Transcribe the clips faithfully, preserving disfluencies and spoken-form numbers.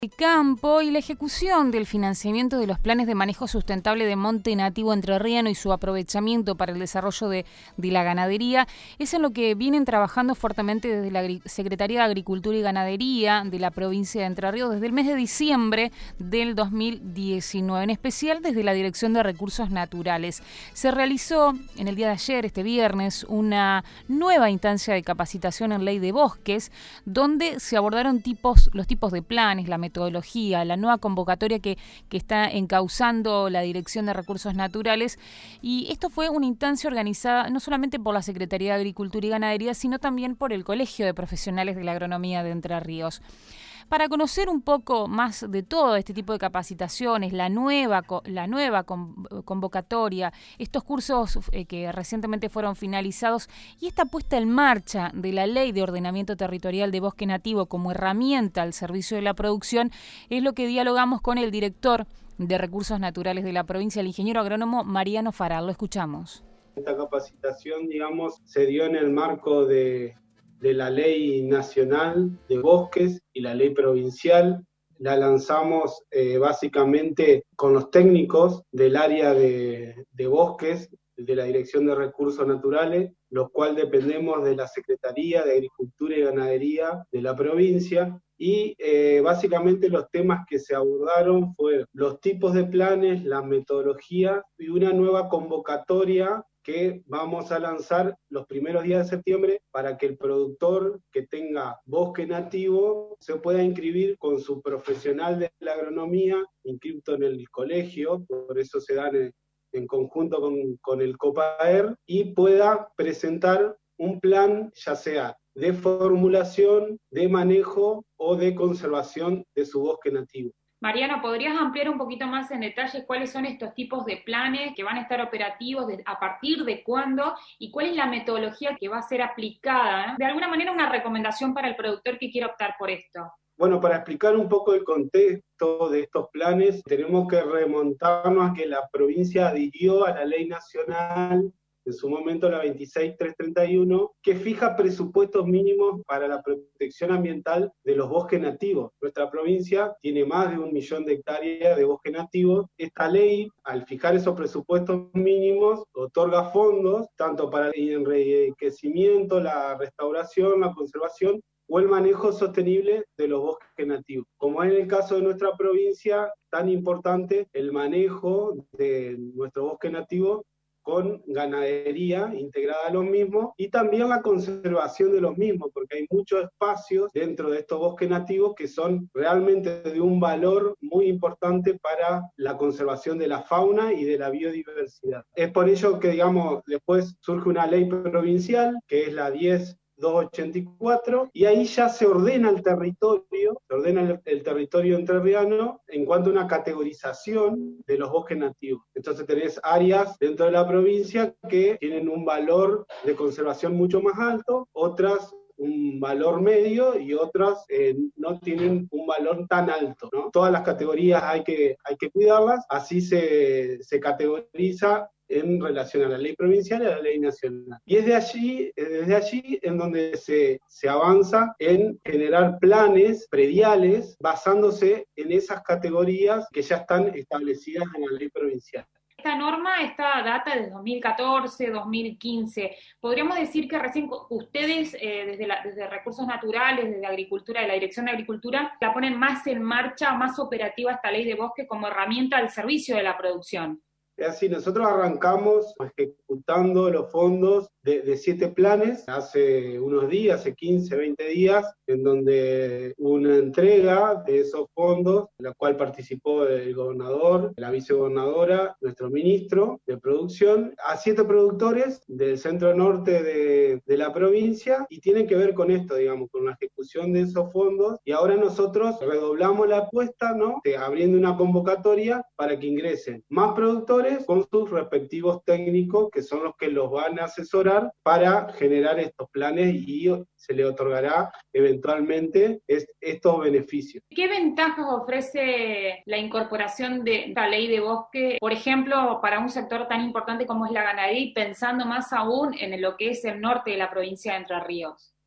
El campo y la ejecución del financiamiento de los planes de manejo sustentable de monte nativo entrerriano y su aprovechamiento para el desarrollo de, de la ganadería es en lo que vienen trabajando fuertemente desde la Secretaría de Agricultura y Ganadería de la provincia de Entre Ríos desde el mes de diciembre del dos mil diecinueve, en especial desde la Dirección de Recursos Naturales. Se realizó en el día de ayer, este viernes, una nueva instancia de capacitación en ley de bosques, donde se abordaron tipos, los tipos de planes, la metodología, la nueva convocatoria que, que está encauzando la Dirección de Recursos Naturales, y esto fue una instancia organizada no solamente por la Secretaría de Agricultura y Ganadería, sino también por el Colegio de Profesionales de la Agronomía de Entre Ríos. Para conocer un poco más de todo este tipo de capacitaciones, la nueva, la nueva convocatoria, estos cursos eh, que recientemente fueron finalizados y esta puesta en marcha de la Ley de Ordenamiento Territorial de Bosque Nativo como herramienta al servicio de la producción, es lo que dialogamos con el director de Recursos Naturales de la provincia, el ingeniero agrónomo Mariano Faral. Lo escuchamos. Esta capacitación, digamos, se dio en el marco de... de la Ley Nacional de Bosques y la Ley Provincial. La lanzamos eh, básicamente con los técnicos del área de, de bosques, de la Dirección de Recursos Naturales, los cuales dependemos de la Secretaría de Agricultura y Ganadería de la provincia, y eh, básicamente los temas que se abordaron fueron los tipos de planes, la metodología y una nueva convocatoria que vamos a lanzar los primeros días de septiembre para que el productor que tenga bosque nativo se pueda inscribir con su profesional de la agronomía, inscrito en el colegio, por eso se dan en, en conjunto con, con el COPAER, y pueda presentar un plan, ya sea de formulación, de manejo o de conservación de su bosque nativo. Mariano, ¿podrías ampliar un poquito más en detalle cuáles son estos tipos de planes que van a estar operativos, de, a partir de cuándo, y cuál es la metodología que va a ser aplicada, ¿no? De alguna manera una recomendación para el productor que quiera optar por esto. Bueno, para explicar un poco el contexto de estos planes, tenemos que remontarnos a que la provincia adhirió a la ley nacional, en su momento la veintiséis mil trescientos treinta y uno, que fija presupuestos mínimos para la protección ambiental de los bosques nativos. Nuestra provincia tiene más de un millón de hectáreas de bosques nativos. Esta ley, al fijar esos presupuestos mínimos, otorga fondos tanto para el enriquecimiento, la restauración, la conservación o el manejo sostenible de los bosques nativos. Como es en el caso de nuestra provincia, tan importante el manejo de nuestro bosque nativo con ganadería integrada a los mismos y también la conservación de los mismos, porque hay muchos espacios dentro de estos bosques nativos que son realmente de un valor muy importante para la conservación de la fauna y de la biodiversidad. Es por ello que, digamos, después surge una ley provincial, que es la diez mil doscientos ochenta y cuatro, y ahí ya se ordena el territorio, se ordena el, el territorio entrerriano en cuanto a una categorización de los bosques nativos. Entonces tenés áreas dentro de la provincia que tienen un valor de conservación mucho más alto, otras un valor medio y otras eh, no tienen un valor tan alto, ¿no? Todas las categorías hay que, hay que cuidarlas, así se, se categoriza en relación a la ley provincial y a la ley nacional. Y es de allí, desde allí en donde se, se avanza en generar planes prediales basándose en esas categorías que ya están establecidas en la ley provincial. Esta norma está data desde dos mil catorce, dos mil quince. ¿Podríamos decir que recién ustedes, eh, desde, la, desde Recursos Naturales, desde Agricultura, de la Dirección de Agricultura, la ponen más en marcha, más operativa esta ley de bosque como herramienta al servicio de la producción? Es así, nosotros arrancamos ejecutando los fondos de, de siete planes hace unos días, hace quince, veinte días, en donde hubo una entrega de esos fondos, en la cual participó el gobernador, la vicegobernadora, nuestro ministro de producción, a siete productores del centro norte de, de la provincia, y tiene que ver con esto, digamos, con la ejecución de esos fondos, y ahora nosotros redoblamos la apuesta, ¿no? Eh, abriendo una convocatoria para que ingresen más productores con sus respectivos técnicos, que son los que los van a asesorar para generar estos planes, y se le otorgará eventualmente es, estos beneficios. ¿Qué ventajas ofrece la incorporación de esta ley de bosque, por ejemplo, para un sector tan importante como es la ganadería, y pensando más aún en lo que es el norte de la provincia de Entre Ríos?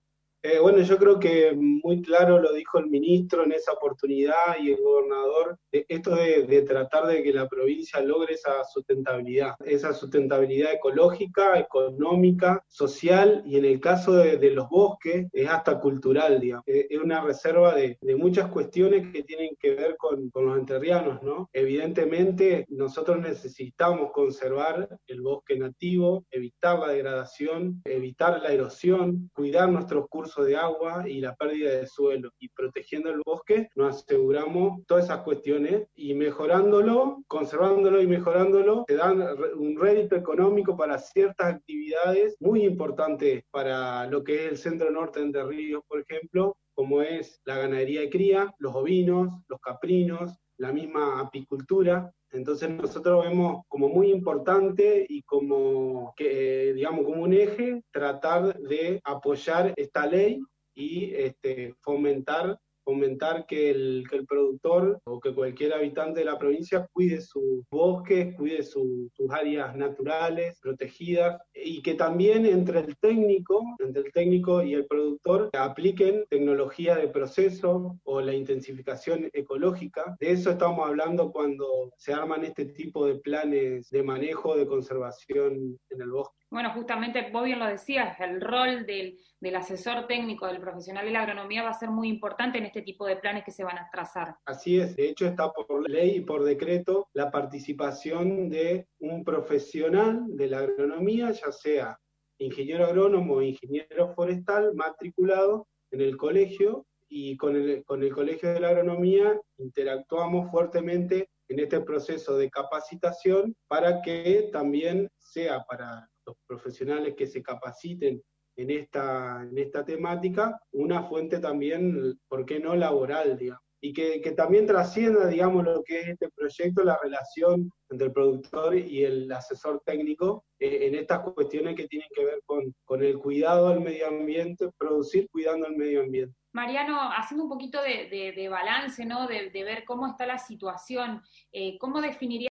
Eh, bueno, yo creo que muy claro lo dijo el ministro en esa oportunidad y el gobernador, eh, esto de, de tratar de que la provincia logre esa sustentabilidad, esa sustentabilidad ecológica, económica, social y en el caso de, de los bosques es hasta cultural, digamos. Eh, es una reserva de, de muchas cuestiones que tienen que ver con, con los entrerrianos, ¿no? Evidentemente nosotros necesitamos conservar el bosque nativo, evitar la degradación, evitar la erosión, cuidar nuestros cursos de agua y la pérdida de suelo. Y protegiendo el bosque nos aseguramos todas esas cuestiones y mejorándolo, conservándolo y mejorándolo, te dan un rédito económico para ciertas actividades muy importantes para lo que es el centro norte de Entre Ríos, por ejemplo, como es la ganadería de cría, los ovinos, los caprinos, la misma apicultura. Entonces nosotros vemos como muy importante y como, que, digamos, como un eje tratar de apoyar esta ley y este, fomentar, fomentar que, el, que el productor o que cualquier habitante de la provincia cuide sus bosques, cuide su, sus áreas naturales protegidas y que también entre el técnico, entre el técnico y el productor apliquen tecnología de proceso o la intensificación ecológica. De eso estamos hablando cuando se arman este tipo de planes de manejo, de conservación en el bosque. Bueno, justamente vos bien lo decías, el rol del, del asesor técnico, del profesional de la agronomía va a ser muy importante en este tipo de planes que se van a trazar. Así es, de hecho está por ley y por decreto la participación de un profesional de la agronomía, ya sea ingeniero agrónomo o ingeniero forestal matriculado en el colegio, y con el, con el Colegio de la Agronomía interactuamos fuertemente en este proceso de capacitación para que también sea para los profesionales que se capaciten en esta, en esta temática, una fuente también, ¿por qué no laboral, digamos? Y que, que también trascienda, digamos, lo que es este proyecto, la relación entre el productor y el asesor técnico eh, en estas cuestiones que tienen que ver con, con el cuidado del medio ambiente, producir cuidando el medio ambiente. Mariano, haciendo un poquito de, de, de balance, ¿no? De, de ver cómo está la situación, eh, ¿cómo definiría